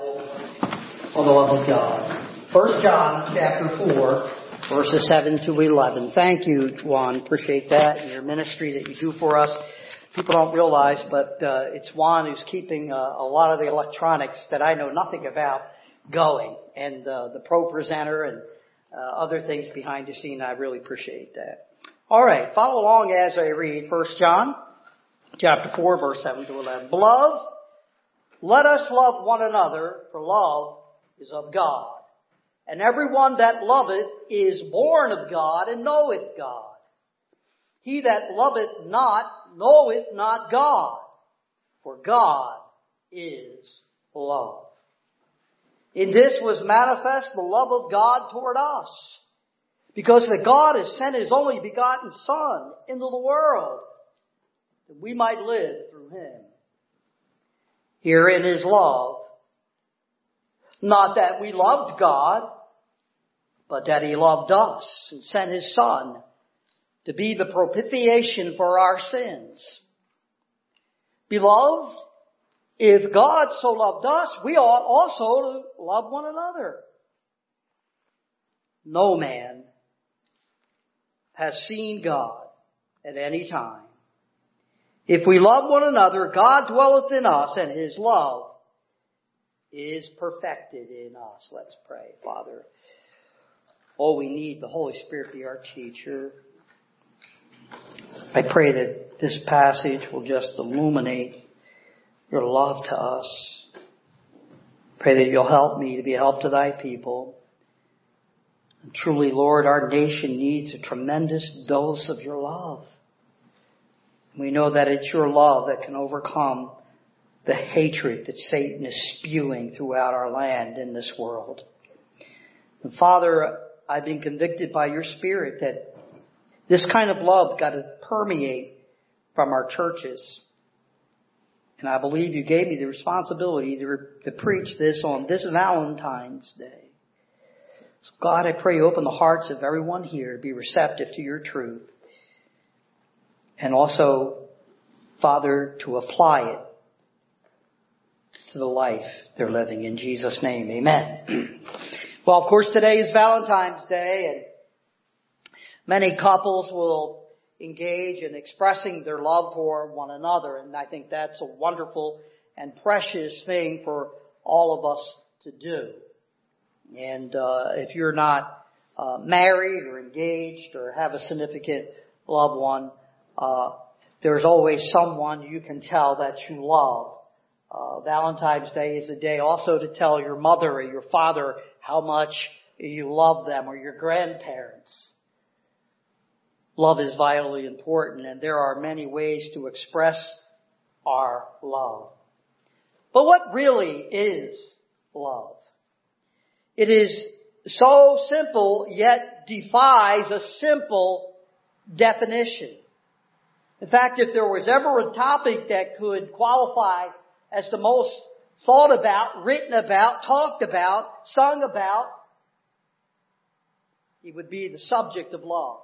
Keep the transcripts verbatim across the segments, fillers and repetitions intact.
Bible for the love of God. First John chapter four, verses seven to eleven. Thank you, Juan. Appreciate that and your ministry that you do for us. People don't realize, but uh, it's Juan who's keeping uh, a lot of the electronics that I know nothing about going, and uh, the pro presenter and uh, other things behind the scene. I really appreciate that. All right, follow along as I read First John chapter four, verse seven to eleven. Beloved, let us love one another, for love is of God. And everyone that loveth is born of God and knoweth God. He that loveth not knoweth not God, for God is love. In this was manifest the love of God toward us, because that God has sent His only begotten Son into the world, that we might live through Him. Herein is love, not that we loved God, but that He loved us and sent His Son to be the propitiation for our sins. Beloved, if God so loved us, we ought also to love one another. No man has seen God at any time. If we love one another, God dwelleth in us, and His love is perfected in us. Let's pray. Father, oh, we need the Holy Spirit to be our teacher. I pray that this passage will just illuminate your love to us. Pray that you'll help me to be a help to thy people. And truly, Lord, our nation needs a tremendous dose of your love. We know that it's your love that can overcome the hatred that Satan is spewing throughout our land in this world. And Father, I've been convicted by your Spirit that this kind of love got to permeate from our churches. And I believe you gave me the responsibility to, to preach this on this Valentine's Day. So God, I pray you open the hearts of everyone here to be receptive to your truth. And also, Father, to apply it to the life they're living. In Jesus' name, amen. Well, of course, today is Valentine's Day, and many couples will engage in expressing their love for one another. And I think that's a wonderful and precious thing for all of us to do. And uh, if you're not uh, married or engaged or have a significant loved one, Uh, there's always someone you can tell that you love. Uh, Valentine's Day is a day also to tell your mother or your father how much you love them, or your grandparents. Love is vitally important, and there are many ways to express our love. But what really is love? It is so simple, yet defies a simple definition. In fact, if there was ever a topic that could qualify as the most thought about, written about, talked about, sung about, it would be the subject of love.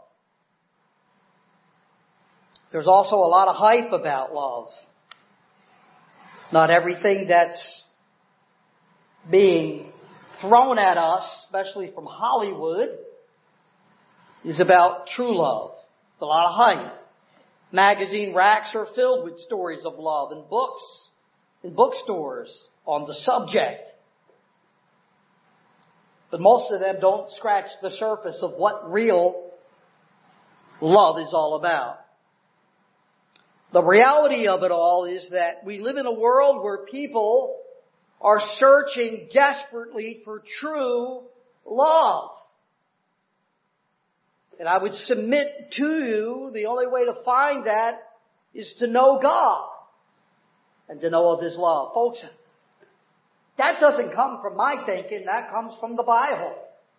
There's also a lot of hype about love. Not everything that's being thrown at us, especially from Hollywood, is about true love. There's a lot of hype. Magazine racks are filled with stories of love, and books in bookstores on the subject. But most of them don't scratch the surface of what real love is all about. The reality of it all is that we live in a world where people are searching desperately for true love. And I would submit to you, the only way to find that is to know God and to know of His love. Folks, that doesn't come from my thinking, that comes from the Bible.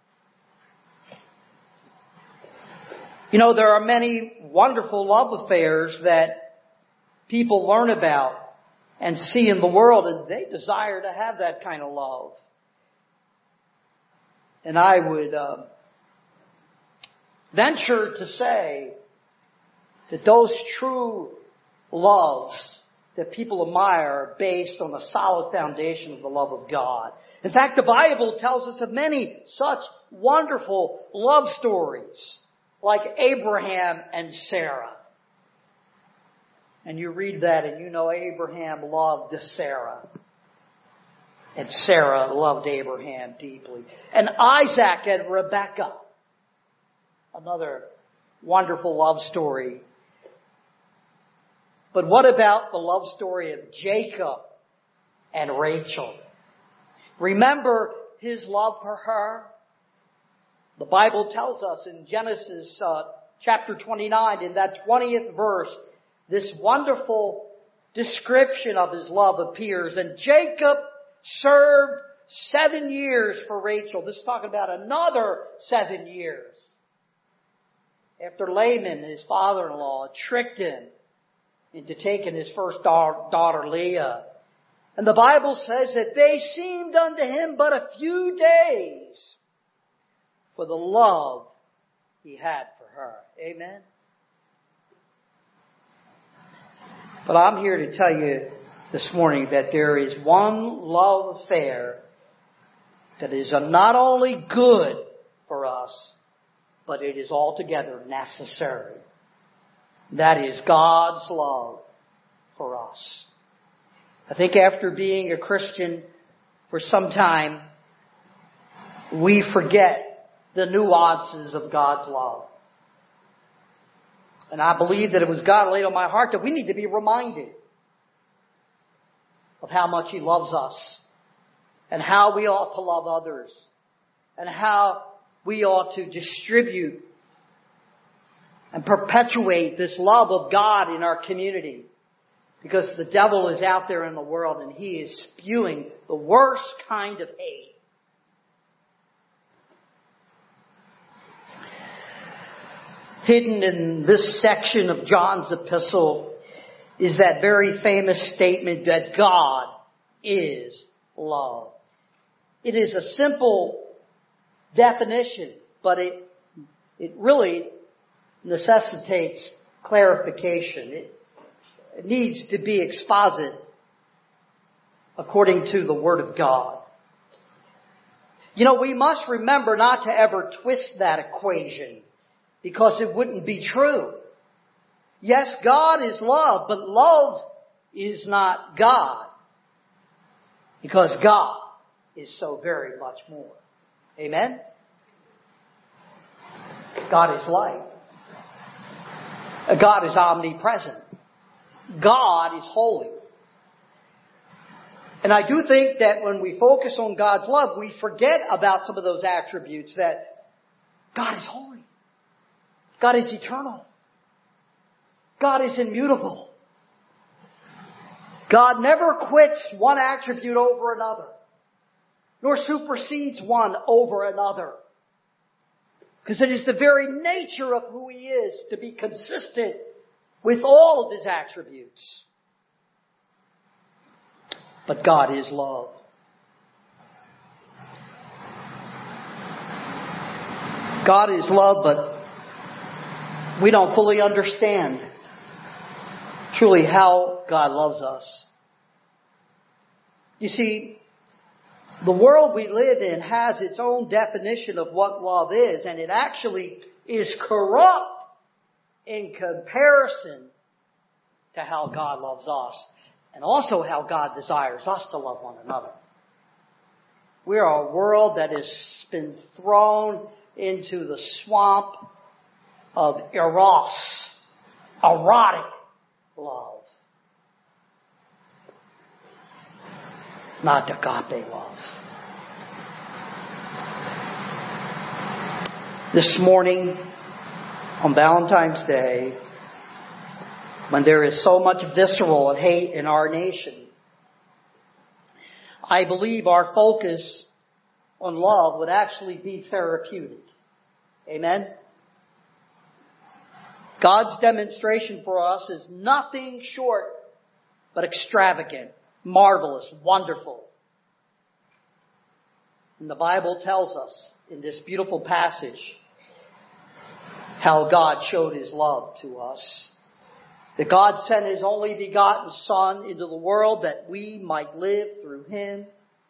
You know, there are many wonderful love affairs that people learn about and see in the world, and they desire to have that kind of love. And I would Uh, venture to say that those true loves that people admire are based on a solid foundation of the love of God. In fact, the Bible tells us of many such wonderful love stories, like Abraham and Sarah. And you read that and you know Abraham loved Sarah. And Sarah loved Abraham deeply. And Isaac and Rebekah. Another wonderful love story. But what about the love story of Jacob and Rachel? Remember his love for her? The Bible tells us in Genesis uh, chapter twenty-nine, in that twentieth verse, this wonderful description of his love appears. And Jacob served seven years for Rachel. This is talking about another seven years. After Laban, his father-in-law, tricked him into taking his first daughter, Leah. And the Bible says that they seemed unto him but a few days for the love he had for her. Amen? But I'm here to tell you this morning that there is one love affair that is not only good for us, but it is altogether necessary. That is God's love for us. I think after being a Christian for some time, we forget the nuances of God's love. And I believe that it was God laid on my heart that we need to be reminded of how much He loves us and how we ought to love others and how we ought to distribute and perpetuate this love of God in our community. Because the devil is out there in the world and he is spewing the worst kind of hate. Hidden in this section of John's epistle is that very famous statement that God is love. It is a simple definition, but it, it really necessitates clarification. It, it needs to be exposit according to the Word of God. You know, we must remember not to ever twist that equation because it wouldn't be true. Yes, God is love, but love is not God because God is so very much more. Amen? God is light. God is omnipresent. God is holy. And I do think that when we focus on God's love, we forget about some of those attributes, that God is holy. God is eternal. God is immutable. God never quits one attribute over another, nor supersedes one over another. Because it is the very nature of who He is to be consistent with all of His attributes. But God is love. God is love, but we don't fully understand truly how God loves us. You see, the world we live in has its own definition of what love is, and it actually is corrupt in comparison to how God loves us, and also how God desires us to love one another. We are a world that has been thrown into the swamp of eros, erotic love. Not agape love. This morning, on Valentine's Day, when there is so much visceral and hate in our nation, I believe our focus on love would actually be therapeutic. Amen? God's demonstration for us is nothing short but extravagant, marvelous, wonderful. And the Bible tells us in this beautiful passage how God showed His love to us. That God sent His only begotten Son into the world that we might live through Him.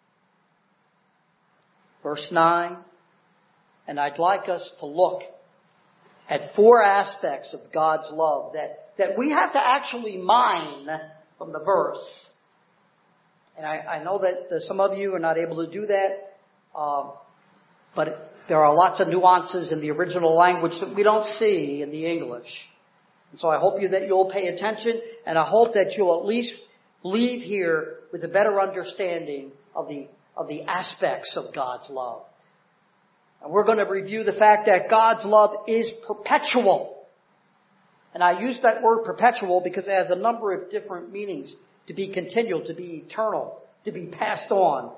Verse nine. And I'd like us to look at four aspects of God's love that, that we have to actually mine from the verse. And I, I know that some of you are not able to do that, um, but there are lots of nuances in the original language that we don't see in the English. And so I hope you that you'll pay attention, and I hope that you'll at least leave here with a better understanding of the of the aspects of God's love. And we're going to review the fact that God's love is perpetual. And I use that word perpetual because it has a number of different meanings. To be continual, to be eternal, to be passed on.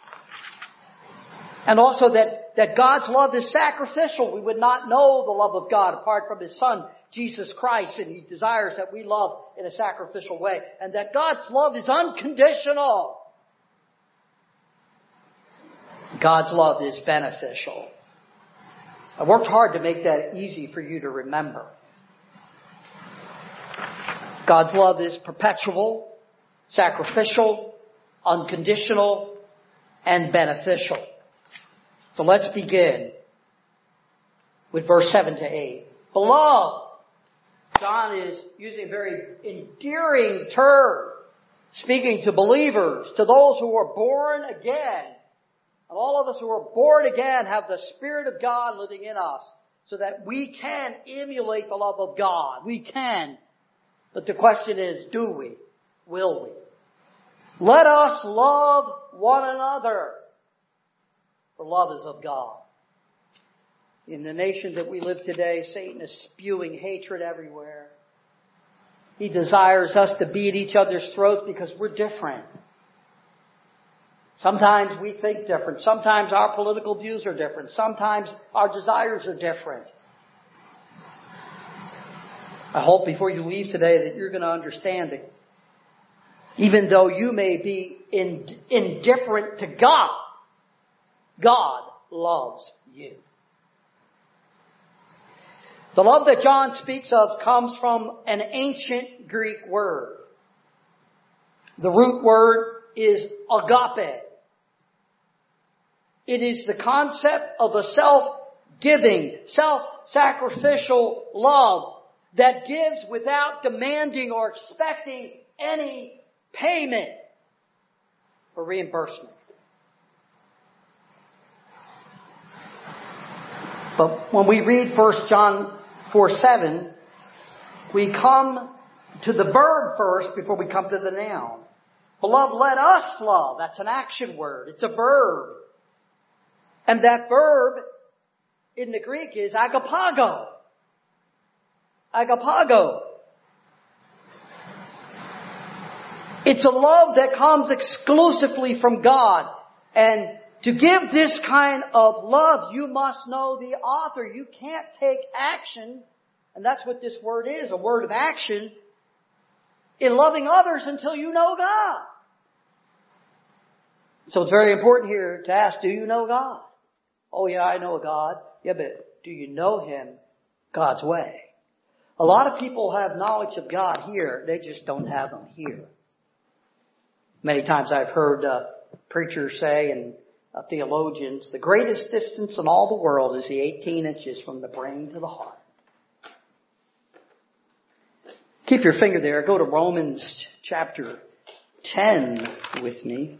And also that, that God's love is sacrificial. We would not know the love of God apart from His Son, Jesus Christ, and He desires that we love in a sacrificial way. And that God's love is unconditional. God's love is beneficial. I worked hard to make that easy for you to remember. God's love is perpetual, sacrificial, unconditional, and beneficial. So let's begin with verse seven to eight. Beloved, John is using a very endearing term, speaking to believers, to those who are born again. And all of us who are born again have the Spirit of God living in us so that we can emulate the love of God. We can. But the question is, do we? Will we? Let us love one another, for love is of God. In the nation that we live today, Satan is spewing hatred everywhere. He desires us to be at each other's throats because we're different. Sometimes we think different. Sometimes our political views are different. Sometimes our desires are different. I hope before you leave today that you're going to understand that even though you may be in, indifferent to God, God loves you. The love that John speaks of comes from an ancient Greek word. The root word is agape. It is the concept of a self-giving, self-sacrificial love that gives without demanding or expecting any payment or reimbursement. But when we read First John four seven, we come to the verb first before we come to the noun. Beloved, let us love. That's an action word. It's a verb. And that verb in the Greek is agapago. Agapago. It's a love that comes exclusively from God. And to give this kind of love, you must know the author. You can't take action, and that's what this word is, a word of action, in loving others until you know God. So it's very important here to ask, do you know God? Oh yeah, I know God. Yeah, but do you know Him God's way? A lot of people have knowledge of God here. They just don't have Him here. Many times I've heard uh, preachers say and uh, theologians, the greatest distance in all the world is the eighteen inches from the brain to the heart. Keep your finger there. Go to Romans chapter ten with me.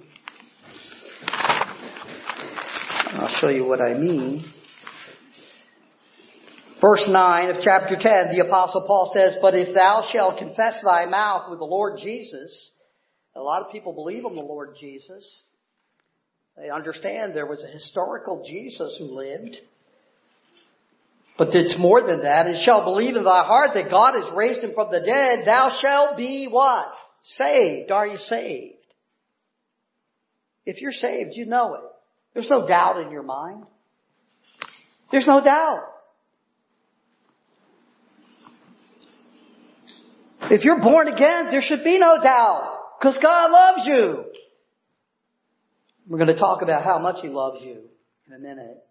I'll show you what I mean. Verse nine of chapter ten, the Apostle Paul says, but if thou shalt confess thy mouth with the Lord Jesus. A lot of people believe in the Lord Jesus. They understand there was a historical Jesus who lived. But it's more than that. And shalt believe in thy heart that God has raised Him from the dead, thou shalt be what? Saved. Are you saved? If you're saved, you know it. There's no doubt in your mind. There's no doubt. If you're born again, there should be no doubt. Because God loves you. We're going to talk about how much He loves you in a minute.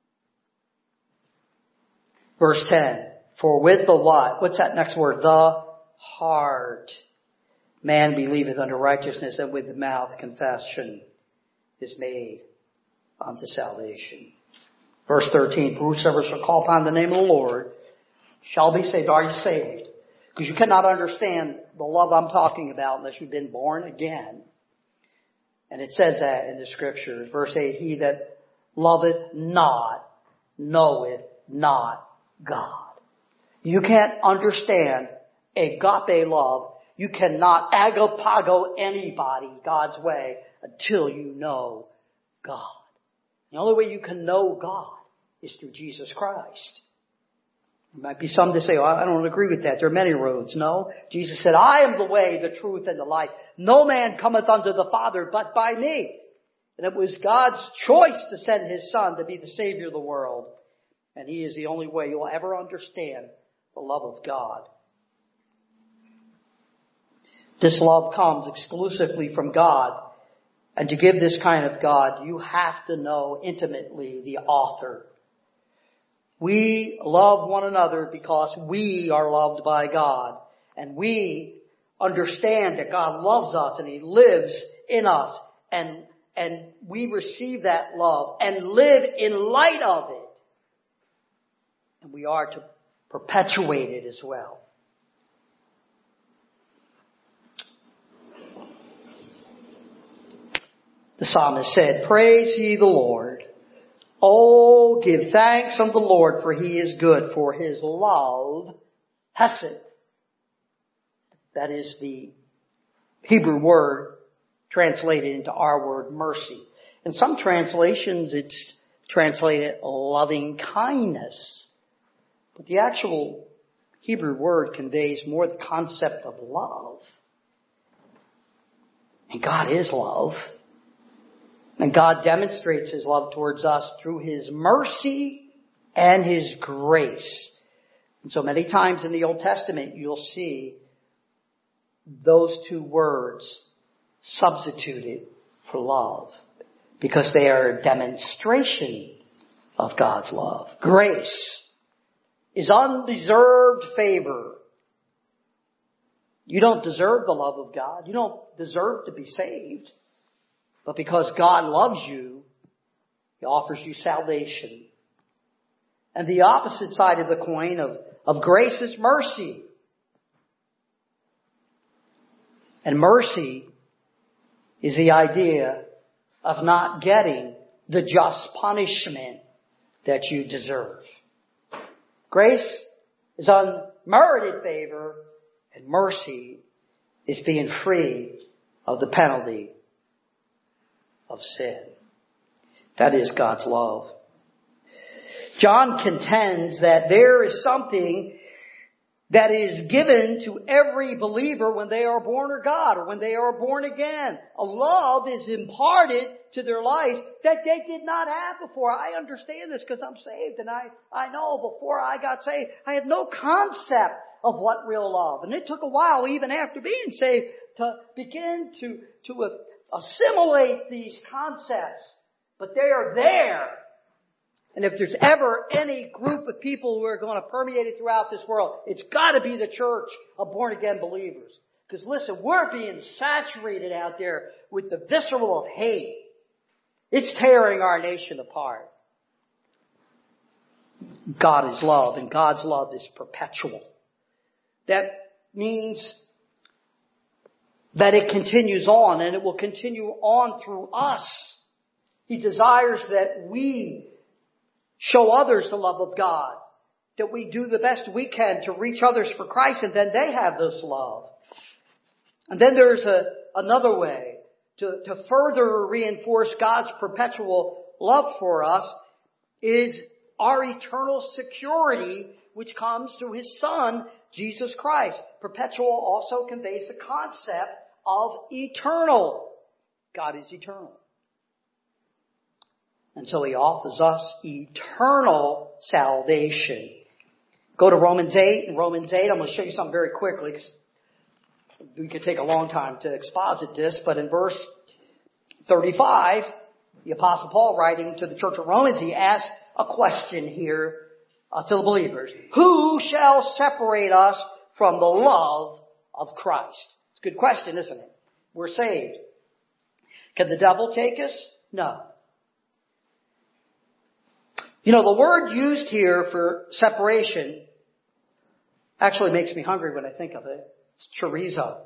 Verse ten. For with the what? What's that next word? The heart man believeth unto righteousness, and with the mouth confession is made unto salvation. Verse thirteen, for whosoever shall call upon the name of the Lord shall be saved. Are you saved? Because you cannot understand the love I'm talking about unless you've been born again. And it says that in the scriptures. Verse eight, he that loveth not knoweth not God. You can't understand agape love. You cannot agapago anybody God's way until you know God. The only way you can know God is through Jesus Christ. There might be some that say, oh, I don't agree with that. There are many roads. No. Jesus said, I am the way, the truth, and the life. No man cometh unto the Father but by me. And it was God's choice to send His Son to be the Savior of the world. And He is the only way you'll ever understand the love of God. This love comes exclusively from God. And to give this kind of God, you have to know intimately the author. We love one another because we are loved by God. And we understand that God loves us and He lives in us. And, and we receive that love and live in light of it. And we are to perpetuate it as well. The psalmist said, praise ye the Lord. Oh, give thanks unto the Lord, for He is good, for His love, hesed. That is the Hebrew word translated into our word mercy. In some translations it's translated loving kindness. But the actual Hebrew word conveys more the concept of love. And God is love. And God demonstrates His love towards us through His mercy and His grace. And so many times in the Old Testament you'll see those two words substituted for love, because they are a demonstration of God's love. Grace is undeserved favor. You don't deserve the love of God. You don't deserve to be saved. But because God loves you, He offers you salvation. And the opposite side of the coin of, of grace is mercy. And mercy is the idea of not getting the just punishment that you deserve. Grace is unmerited favor, and mercy is being free of the penalty of sin. That is God's love. John contends that there is something that is given to every believer when they are born of God or when they are born again. A love is imparted to their life that they did not have before. I understand this because I'm saved, and I, I know before I got saved, I had no concept of what real love. And it took a while, even after being saved, to begin to, to assimilate these concepts. But they are there. And if there's ever any group of people who are going to permeate it throughout this world, it's got to be the church of born-again believers. Because listen, we're being saturated out there with the visceral of hate. It's tearing our nation apart. God is love, and God's love is perpetual. That means that it continues on, and it will continue on through us. He desires that we show others the love of God, that we do the best we can to reach others for Christ, and then they have this love. And then there's a, another way to, to further reinforce God's perpetual love for us is our eternal security, which comes through His Son, Jesus Christ. Perpetual also conveys the concept of eternal. God is eternal. And so He offers us eternal salvation. Go to Romans eight. In Romans eight, I'm going to show you something very quickly, because we could take a long time to exposit this. But in verse thirty-five, the Apostle Paul, writing to the church of Romans, he asks a question here uh, to the believers. Who shall separate us from the love of Christ? It's a good question, isn't it? We're saved. Can the devil take us? No. You know, the word used here for separation actually makes me hungry when I think of it. It's chorizo.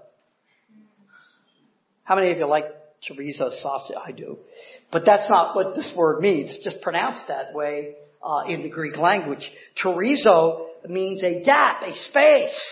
How many of you like chorizo sausage? I do. But that's not what this word means. It's just pronounced that way uh, in the Greek language. Chorizo means a gap, a space.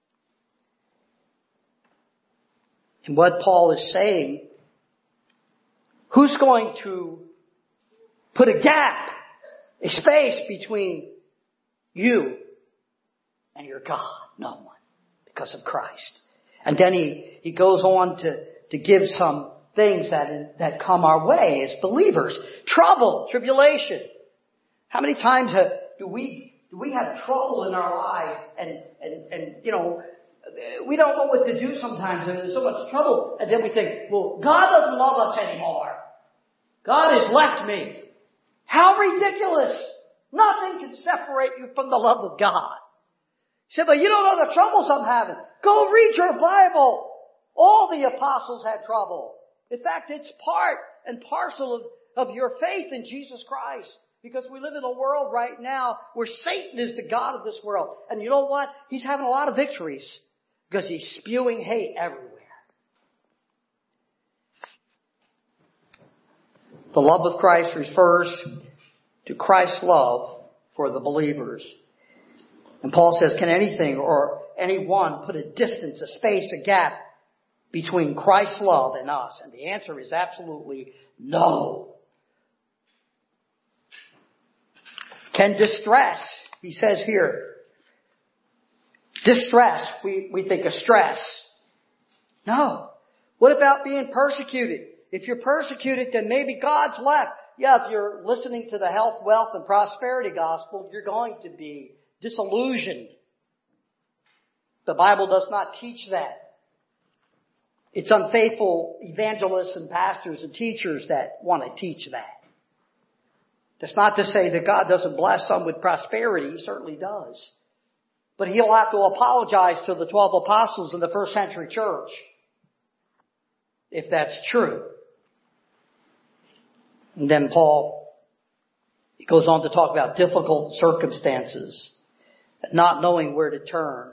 And what Paul is saying, who's going to put a gap, a space between you and your God? No one. Because of Christ. And then he, he goes on to, to give some things that, that come our way as believers. Trouble, tribulation. How many times have, do we, do we have trouble in our lives and, and, and, you know, we don't know what to do sometimes and there's so much trouble. And then we think, well, God doesn't love us anymore. God has left me. How ridiculous. Nothing can separate you from the love of God. You say, but you don't know the troubles I'm having. Go read your Bible. All the apostles had trouble. In fact, it's part and parcel of, of your faith in Jesus Christ. Because we live in a world right now where Satan is the God of this world. And you know what? He's having a lot of victories. Because he's spewing hate everywhere. The love of Christ refers to Christ's love for the believers. And Paul says, can anything or anyone put a distance, a space, a gap between Christ's love and us? And the answer is absolutely no. Can distress, he says here, distress, we, we think of stress. No. What about being persecuted? If you're persecuted, then maybe God's left. Yeah, if you're listening to the health, wealth, and prosperity gospel, you're going to be disillusioned. The Bible does not teach that. It's unfaithful evangelists and pastors and teachers that want to teach that. That's not to say that God doesn't bless some with prosperity. He certainly does. But he'll have to apologize to the twelve apostles in the first century church, if that's true. And then Paul, he goes on to talk about difficult circumstances, not knowing where to turn.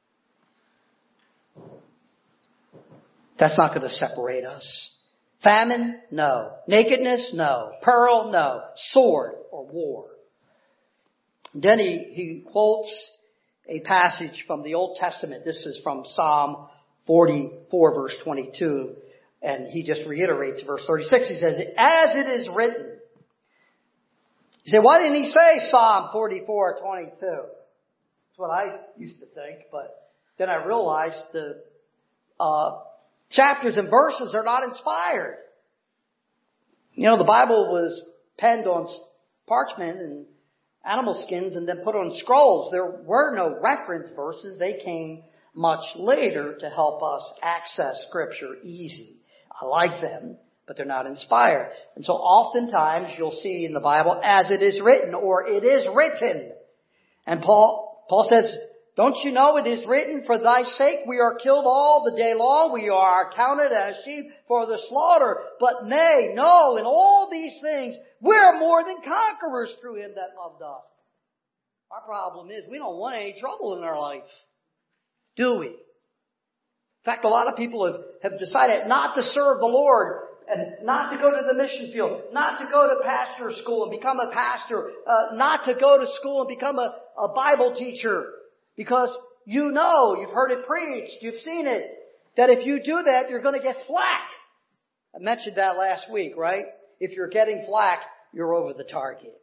That's not going to separate us. Famine? No. Nakedness? No. Peril? No. Sword or war. Then he, he quotes a passage from the Old Testament. This is from Psalm forty-four, verse twenty-two. And he just reiterates verse thirty-six. He says, as it is written. You say, why didn't he say Psalm forty-four, twenty-two? That's what I used to think. But then I realized the uh, chapters and verses are not inspired. You know, the Bible was penned on parchment and animal skins and then put on scrolls. There were no reference verses. They came much later to help us access Scripture easy. I like them, but they're not inspired. And so oftentimes you'll see in the Bible, as it is written, or it is written. And Paul, Paul says, don't you know it is written, for thy sake we are killed all the day long. We are counted as sheep for the slaughter. But nay, no, in all these things, we're more than conquerors through him that loved us. Our problem is we don't want any trouble in our life. Do we? In fact, a lot of people have, have decided not to serve the Lord and not to go to the mission field, not to go to pastor school and become a pastor, uh, not to go to school and become a, a Bible teacher. Because you know, you've heard it preached, you've seen it, that if you do that, you're going to get flack. I mentioned that last week, right? If you're getting flack, you're over the target.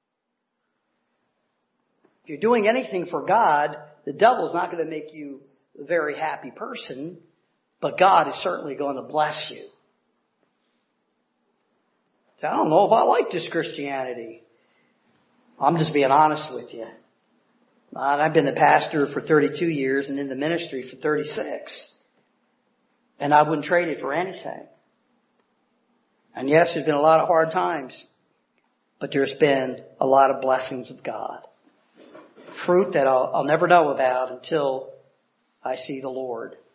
If you're doing anything for God, the devil's not going to make you a very happy person, but God is certainly going to bless you. So I don't know if I like this Christianity. I'm just being honest with you. I've been a pastor for thirty-two years and in the ministry for thirty-six. And I wouldn't trade it for anything. And yes, there's been a lot of hard times, but there's been a lot of blessings of God. Fruit that I'll, I'll never know about until I see the Lord.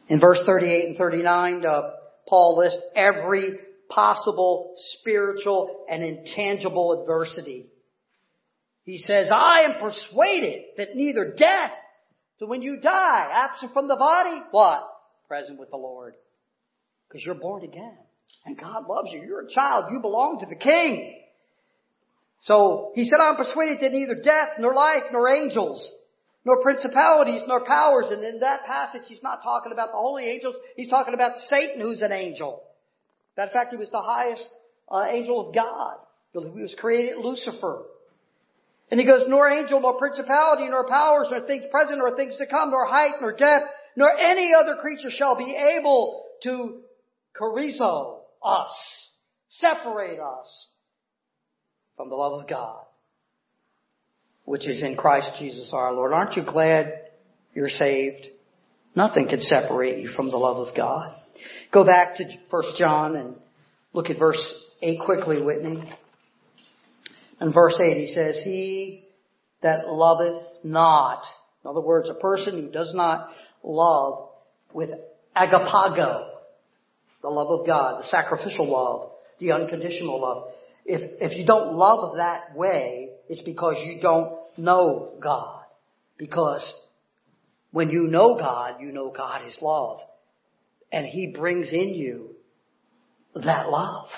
In verse thirty-eight and thirty-nine, uh, Paul lists every possible spiritual and intangible adversity. He says, I am persuaded that neither death, so when you die, absent from the body, what? Present with the Lord. Because you're born again. And God loves you. You're a child. You belong to the King. So he said, I'm persuaded that neither death, nor life, nor angels, nor principalities, nor powers. And in that passage, he's not talking about the holy angels. He's talking about Satan, who's an angel. In fact, he was the highest uh, angel of God. He was created Lucifer. And he goes, nor angel, nor principality, nor powers, nor things present, nor things to come, nor height, nor depth, nor any other creature shall be able to chorizo us, separate us from the love of God, which is in Christ Jesus our Lord. Aren't you glad you're saved? Nothing can separate you from the love of God. Go back to First John and look at verse eight quickly, Whitney. In verse eight he says, he that loveth not, in other words, a person who does not love with agapago, the love of God, the sacrificial love, the unconditional love. If, if you don't love that way, it's because you don't know God. Because when you know God, you know God is love. And He brings in you that love.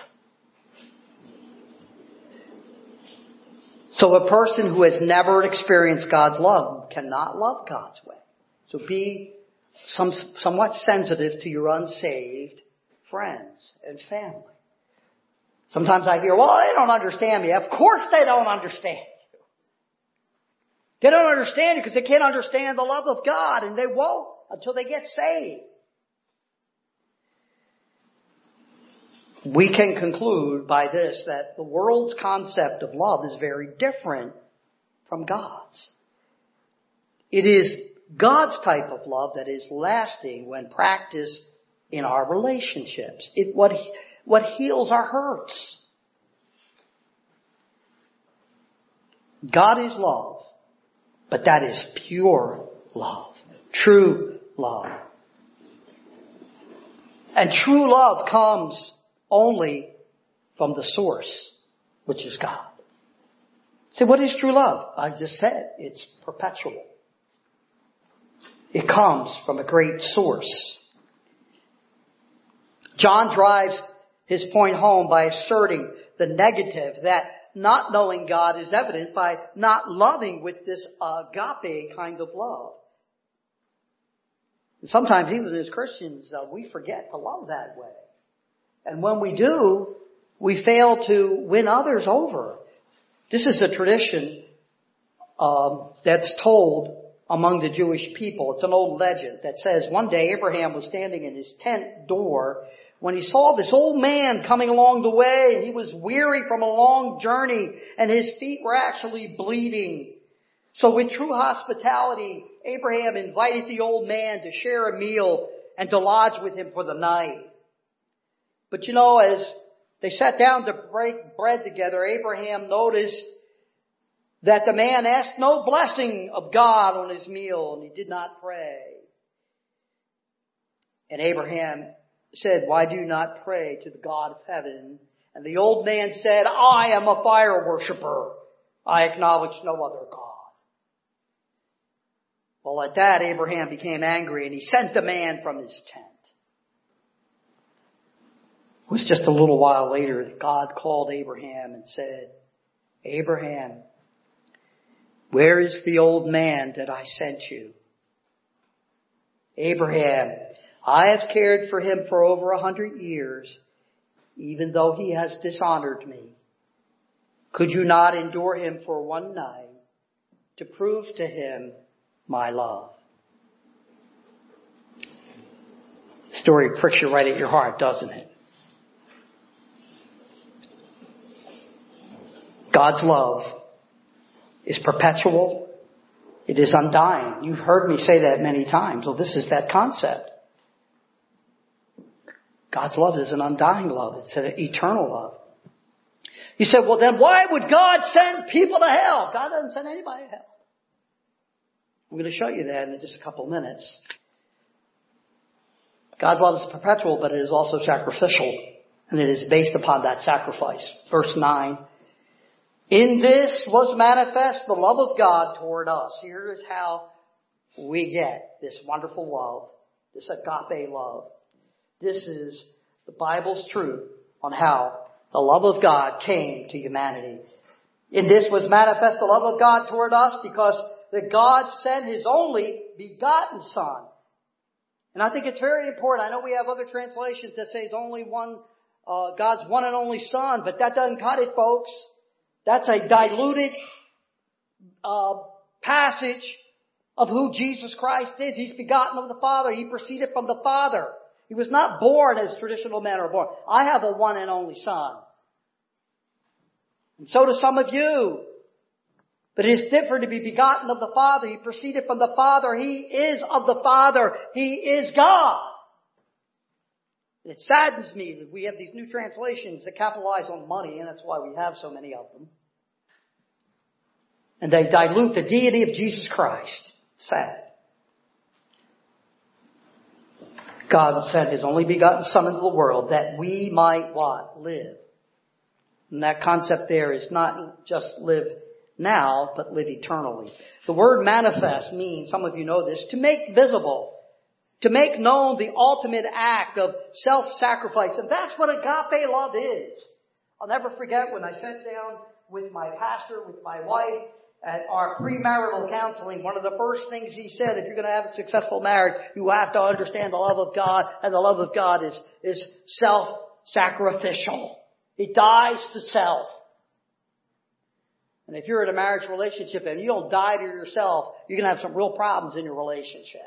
So a person who has never experienced God's love cannot love God's way. So be some, somewhat sensitive to your unsaved friends and family. Sometimes I hear, well, they don't understand me. Of course they don't understand you. They don't understand you because they can't understand the love of God, and they won't until they get saved. We can conclude by this that the world's concept of love is very different from God's. It is God's type of love that is lasting when practiced in our relationships. It what what heals our hurts. God is love, but that is pure love, true love. And true love comes only from the source, which is God. So what is true love? I just said it's perpetual. It comes from a great source. John drives his point home by asserting the negative, that not knowing God is evident by not loving with this agape kind of love. And sometimes even as Christians, uh, we forget to love that way. And when we do, we fail to win others over. This is a tradition um, that's told among the Jewish people. It's an old legend that says one day Abraham was standing in his tent door when he saw this old man coming along the way, and he was weary from a long journey, and his feet were actually bleeding. So with true hospitality, Abraham invited the old man to share a meal and to lodge with him for the night. But you know, as they sat down to break bread together, Abraham noticed that the man asked no blessing of God on his meal, and he did not pray. And Abraham said, why do you not pray to the God of heaven? And the old man said, I am a fire worshiper. I acknowledge no other God. Well, at that, Abraham became angry, and he sent the man from his tent. It was just a little while later that God called Abraham and said, Abraham, where is the old man that I sent you? Abraham, I have cared for him for over a hundred years, even though he has dishonored me. Could you not endure him for one night to prove to him my love? The story pricks you right at your heart, doesn't it? God's love is perpetual. It is undying. You've heard me say that many times. Well, this is that concept. God's love is an undying love. It's an eternal love. You said, well then why would God send people to hell? God doesn't send anybody to hell. I'm going to show you that in just a couple of minutes. God's love is perpetual, but it is also sacrificial. And it is based upon that sacrifice. Verse nine. In this was manifest the love of God toward us. Here is how we get this wonderful love. This agape love. This is the Bible's truth on how the love of God came to humanity. In this was manifest the love of God toward us because that God sent His only begotten Son. And I think it's very important. I know we have other translations that say His only one, uh, God's one and only Son, but that doesn't cut it, folks. That's a diluted uh, passage of who Jesus Christ is. He's begotten of the Father. He proceeded from the Father. He was not born as traditional men are born. I have a one and only Son. And so do some of you. But it is different to be begotten of the Father. He proceeded from the Father. He is of the Father. He is God. It saddens me that we have these new translations that capitalize on money, and that's why we have so many of them. And they dilute the deity of Jesus Christ. Sad. God sent His only begotten Son into the world that we might what? Live. And that concept there is not just live now, but live eternally. The word manifest means, some of you know this, to make visible. To make known the ultimate act of self-sacrifice. And that's what agape love is. I'll never forget when I sat down with my pastor, with my wife, at our premarital counseling, one of the first things he said, if you're going to have a successful marriage, you have to understand the love of God, and the love of God is, is self-sacrificial. It dies to self. And if you're in a marriage relationship and you don't die to yourself, you're going to have some real problems in your relationship.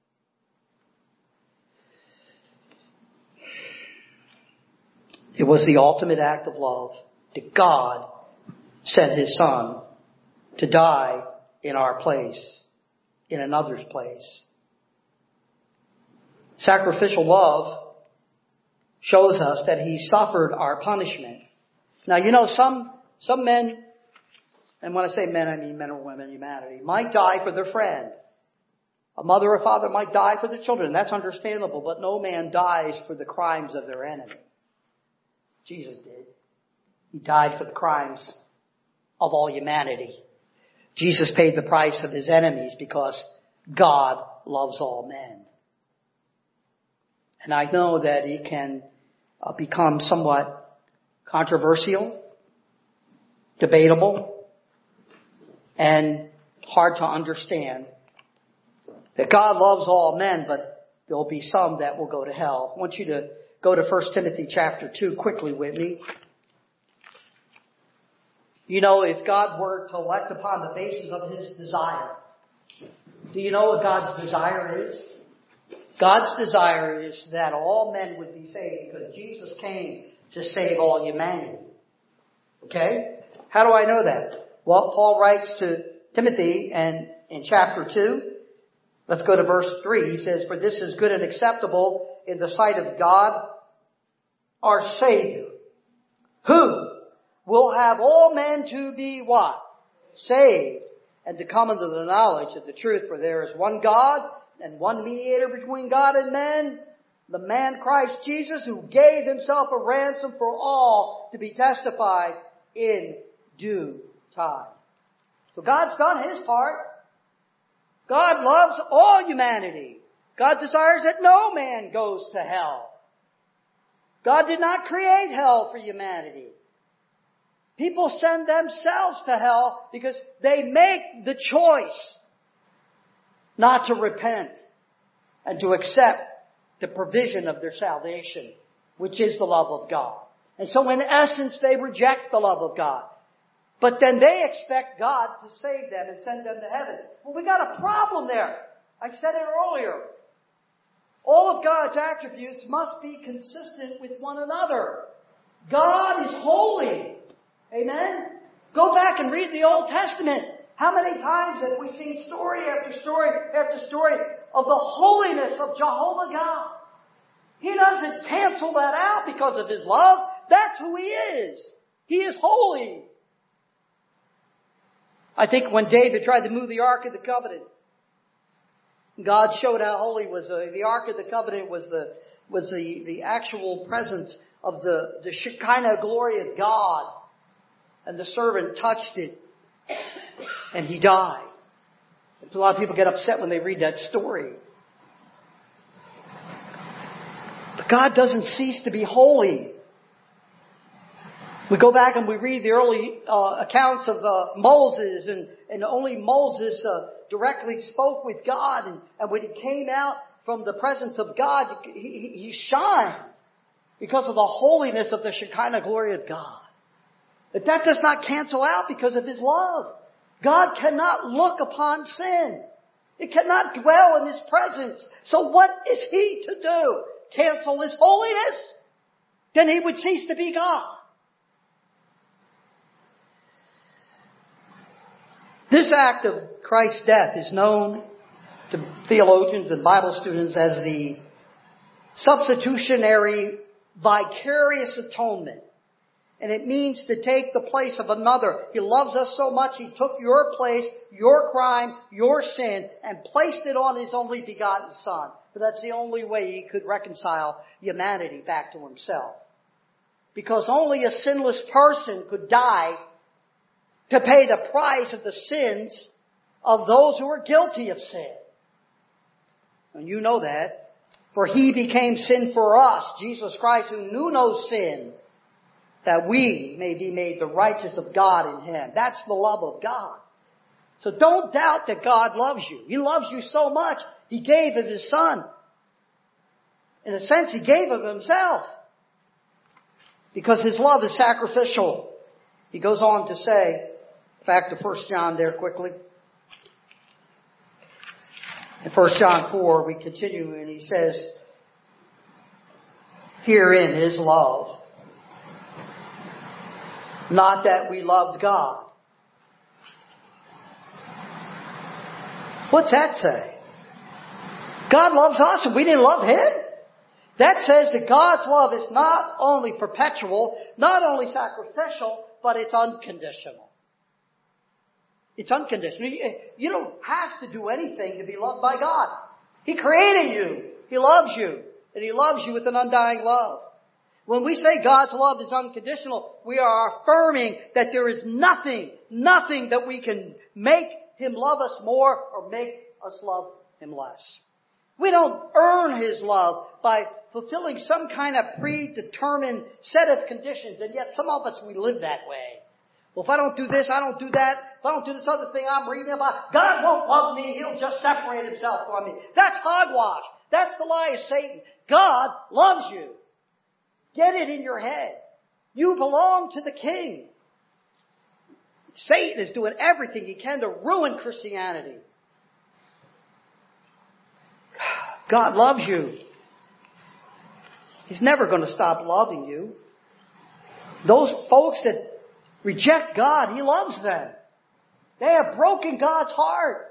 It was the ultimate act of love that God sent His Son to die in our place, in another's place. Sacrificial love shows us that He suffered our punishment. Now, you know, some, some men, and when I say men, I mean men or women, humanity, might die for their friend. A mother or father might die for their children. That's understandable, but no man dies for the crimes of their enemy. Jesus did. He died for the crimes of all humanity. Jesus paid the price of His enemies because God loves all men. And I know that it can uh, become somewhat controversial, debatable, and hard to understand that God loves all men, but there'll be some that will go to hell. I want you to go to First Timothy chapter two quickly with me. You know, if God were to elect upon the basis of His desire, do you know what God's desire is? God's desire is that all men would be saved because Jesus came to save all humanity. Okay? How do I know that? Well, Paul writes to Timothy and in chapter two, let's go to verse three. He says, "For this is good and acceptable in the sight of God, our Savior, who will have all men to be what? Saved, and to come into the knowledge of the truth. For there is one God and one mediator between God and men, the man Christ Jesus, who gave Himself a ransom for all to be testified in due time." So God's done His part. God loves all humanity. God desires that no man goes to hell. God did not create hell for humanity. People send themselves to hell because they make the choice not to repent and to accept the provision of their salvation, which is the love of God. And so in essence, they reject the love of God. But then they expect God to save them and send them to heaven. Well, we got a problem there. I said it earlier. All of God's attributes must be consistent with one another. God is holy. Amen? Go back and read the Old Testament. How many times have we seen story after story after story of the holiness of Jehovah God? He doesn't cancel that out because of His love. That's who He is. He is holy. I think when David tried to move the Ark of the Covenant, God showed how holy was the, the Ark of the Covenant was the was the, the actual presence of the, the Shekinah glory of God. And the servant touched it and he died. A lot of people get upset when they read that story. But God doesn't cease to be holy. We go back and we read the early uh, accounts of uh, Moses, and, and only Moses uh, directly spoke with God. And, and when he came out from the presence of God, he, he, he shined because of the holiness of the Shekinah glory of God. But that does not cancel out because of His love. God cannot look upon sin. It cannot dwell in His presence. So what is He to do? Cancel His holiness? Then He would cease to be God. This act of Christ's death is known to theologians and Bible students as the substitutionary vicarious atonement. And it means to take the place of another. He loves us so much, He took your place, your crime, your sin, and placed it on His only begotten Son. But that's the only way He could reconcile humanity back to Himself. Because only a sinless person could die to pay the price of the sins of those who are guilty of sin. And you know that. For He became sin for us, Jesus Christ, who knew no sin, that we may be made the righteous of God in Him. That's the love of God. So don't doubt that God loves you. He loves you so much, He gave of His Son. In a sense, He gave of Himself. Because His love is sacrificial. He goes on to say, back to First John there quickly. In First John four, we continue and he says, herein is love. Not that we loved God. What's that say? God loves us and we didn't love Him? That says that God's love is not only perpetual, not only sacrificial, but it's unconditional. It's unconditional. You don't have to do anything to be loved by God. He created you. He loves you. And He loves you with an undying love. When we say God's love is unconditional, we are affirming that there is nothing, nothing that we can make Him love us more or make us love Him less. We don't earn His love by fulfilling some kind of predetermined set of conditions, and yet some of us, we live that way. Well, if I don't do this, I don't do that. If I don't do this other thing I'm reading about, God won't love me. He'll just separate Himself from me. That's hogwash. That's the lie of Satan. God loves you. Get it in your head. You belong to the King. Satan is doing everything he can to ruin Christianity. God loves you. He's never going to stop loving you. Those folks that reject God, He loves them. They have broken God's heart.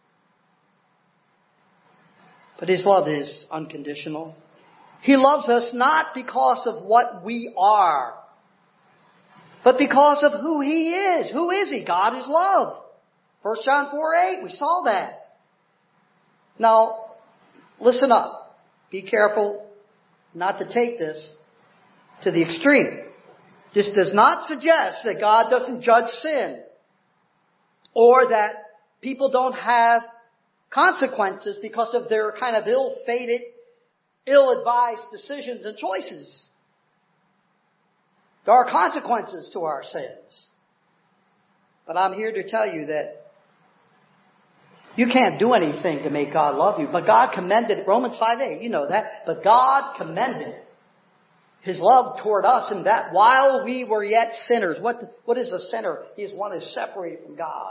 But His love is unconditional. He loves us not because of what we are, but because of who He is. Who is He? God is love. First John four eight, we saw that. Now, listen up. Be careful not to take this to the extreme. This does not suggest that God doesn't judge sin or that people don't have consequences because of their kind of ill-fated, ill-advised decisions and choices. There are consequences to our sins. But I'm here to tell you that you can't do anything to make God love you. But God commended, Romans five eight, you know that. But God commended His love toward us in that while we were yet sinners. What, what is a sinner? He is one who is separated from God.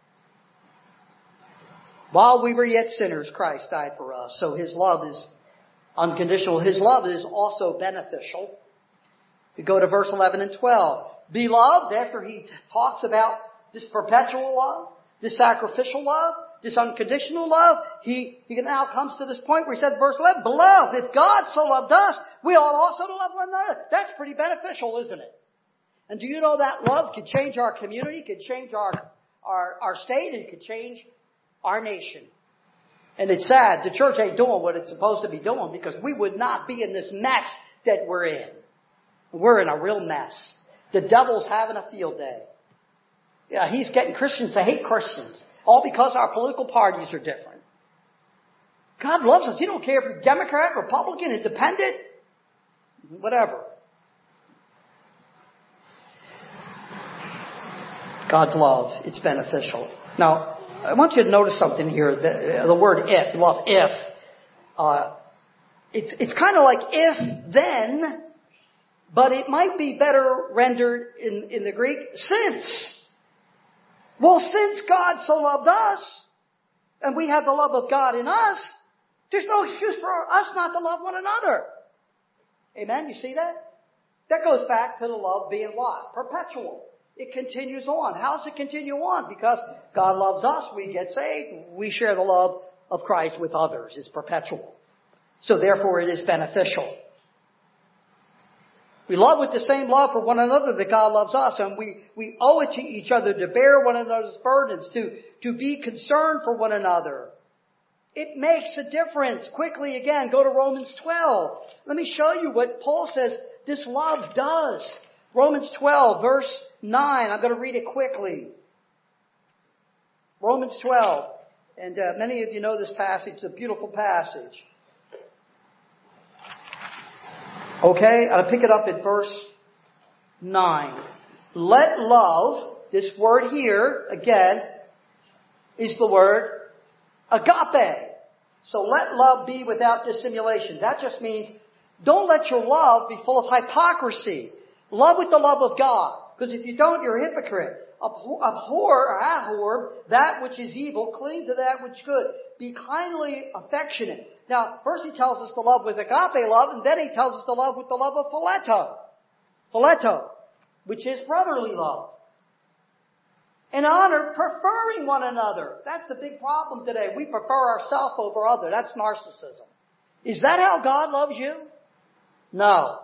While we were yet sinners, Christ died for us. So His love is unconditional. His love is also beneficial. We go to verse eleven and twelve. Beloved, after He talks about this perpetual love, this sacrificial love, this unconditional love, He, he now comes to this point where He said, verse eleven, Beloved, if God so loved us, we ought also to love one another. That's pretty beneficial, isn't it? And do you know that love could change our community, could change our, our, our state, and could change our nation? And it's sad. The church ain't doing what it's supposed to be doing because we would not be in this mess that we're in. We're in a real mess. The devil's having a field day. Yeah, he's getting Christians to hate Christians. All because our political parties are different. God loves us. He don't care if you're Democrat, Republican, Independent, whatever. God's love, it's beneficial. Now, I want you to notice something here. The, the word if, love, if. Uh, it's, it's kind of like if, then, but it might be better rendered in, in the Greek, since. Well, since God so loved us, and we have the love of God in us, there's no excuse for us not to love one another. Amen? You see that? That goes back to the love being what? Perpetual. It continues on. How does it continue on? Because God loves us, we get saved, we share the love of Christ with others. It's perpetual. So therefore it is beneficial. We love with the same love for one another that God loves us, and we, we owe it to each other to bear one another's burdens, to, to be concerned for one another. It makes a difference. Quickly again, go to Romans twelve. Let me show you what Paul says this love does. Romans twelve, verse nine. I'm going to read it quickly. Romans twelve. And uh, many of you know this passage. It's a beautiful passage. Okay, I'll pick it up at verse nine. Let love, this word here, again, is the word agape. So let love be without dissimulation. That just means don't let your love be full of hypocrisy. Love with the love of God. Because if you don't, you're a hypocrite. Abhor, abhor or abhor that which is evil. Cling to that which is good. Be kindly affectionate. Now, first he tells us to love with agape love, and then he tells us to love with the love of phileto. Phileto, which is brotherly love. And honor, preferring one another. That's a big problem today. We prefer ourselves over others. That's narcissism. Is that how God loves you? No.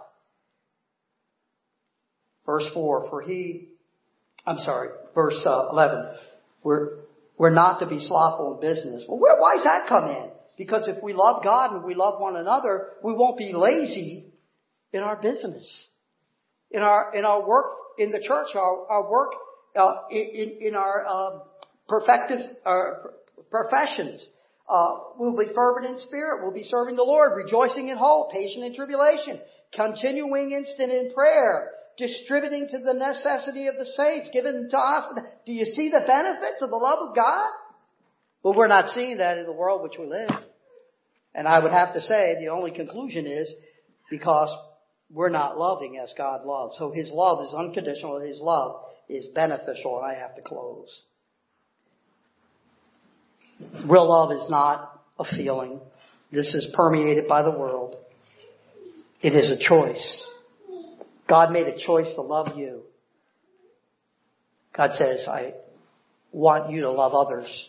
Verse four, for he, I'm sorry, verse uh, eleven, we're, we're not to be slothful in business. Well, where, why does that come in? Because if we love God and we love one another, we won't be lazy in our business, in our in our work in the church, our, our work uh, in in our uh, perfective uh, professions. Uh, we'll be fervent in spirit. We'll be serving the Lord, rejoicing in hope, patient in tribulation, continuing instant in prayer, distributing to the necessity of the saints, given to us. Do you see the benefits of the love of God? But we're not seeing that in the world which we live. And I would have to say the only conclusion is because we're not loving as God loves. So His love is unconditional. His love is beneficial. And I have to close. Real love is not a feeling. This is permeated by the world. It is a choice. God made a choice to love you. God says, I want you to love others.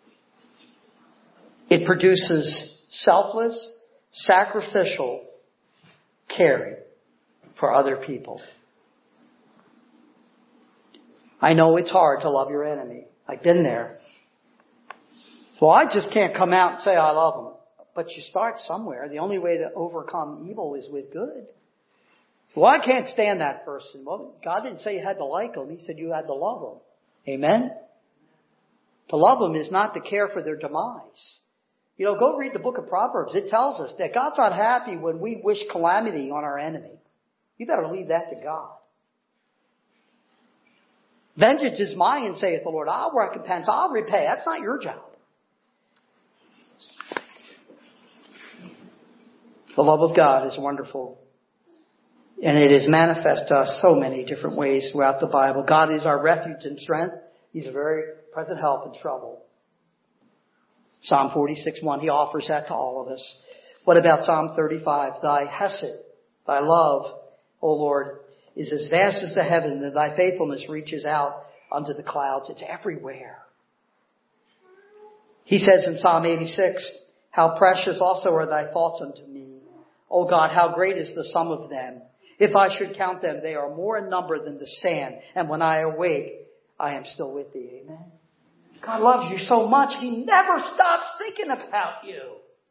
It produces selfless, sacrificial caring for other people. I know it's hard to love your enemy. I've been there. Well, I just can't come out and say I love them. But you start somewhere. The only way to overcome evil is with good. Well, I can't stand that person. Well, God didn't say you had to like them. He said you had to love them. Amen? To love them is not to care for their demise. You know, go read the book of Proverbs. It tells us that God's not happy when we wish calamity on our enemy. You better leave that to God. Vengeance is mine, saith the Lord. I'll recompense. I'll repay. That's not your job. The love of God is wonderful. And it is manifest to us so many different ways throughout the Bible. God is our refuge and strength. He's a very present help in trouble. Psalm forty-six one, He offers that to all of us. What about Psalm thirty-five? Thy hesed, thy love, O Lord, is as vast as the heaven, and thy faithfulness reaches out unto the clouds. It's everywhere. He says in Psalm eighty-six, how precious also are thy thoughts unto me. O God, how great is the sum of them. If I should count them, they are more in number than the sand. And when I awake, I am still with thee. Amen. God loves you so much, He never stops thinking about you.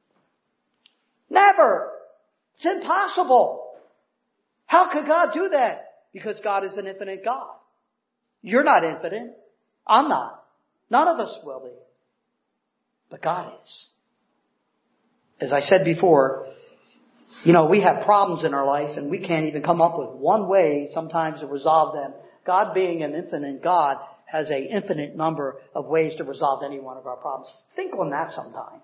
Never. It's impossible. How could God do that? Because God is an infinite God. You're not infinite. I'm not. None of us will be. But God is. As I said before, you know, we have problems in our life and we can't even come up with one way sometimes to resolve them. God, being an infinite God, has an infinite number of ways to resolve any one of our problems. Think on that sometime.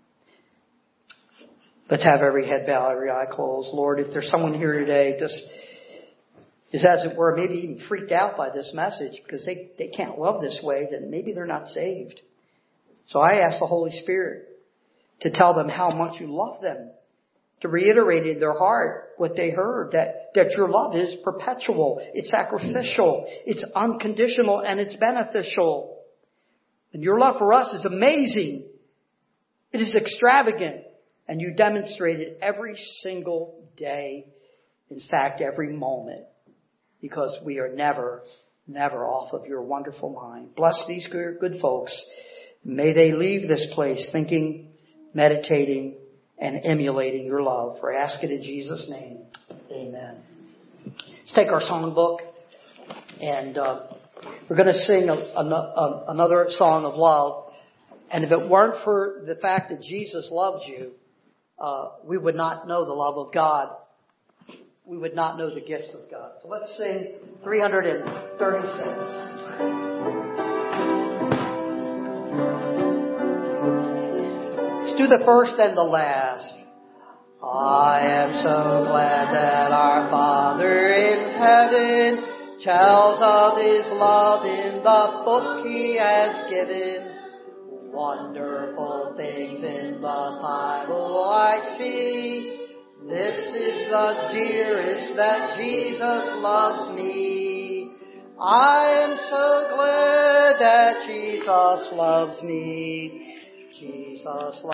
Let's have every head bowed, every eye closed. Lord, if there's someone here today just is, as it were, maybe even freaked out by this message because they, they can't love this way, then maybe they're not saved. So I ask the Holy Spirit to tell them how much you love them, to reiterate in their heart what they heard, that, that your love is perpetual, it's sacrificial, it's unconditional, and it's beneficial. And your love for us is amazing. It is extravagant. And you demonstrate it every single day. In fact, every moment. Because we are never, never off of your wonderful mind. Bless these good folks. May they leave this place thinking, meditating, and emulating your love. For I ask it in Jesus' name. Amen. Let's take our songbook. And uh, we're going to sing a, a, another song of love. And if it weren't for the fact that Jesus loves you, Uh, we would not know the love of God. We would not know the gifts of God. So let's sing three thirty-six. Let's do the first and the last. I am so glad that our Father in heaven tells of His love in the book He has given. Wonderful things in the Bible I see. This is the dearest that Jesus loves me. I am so glad that Jesus loves me. Jesus loves me.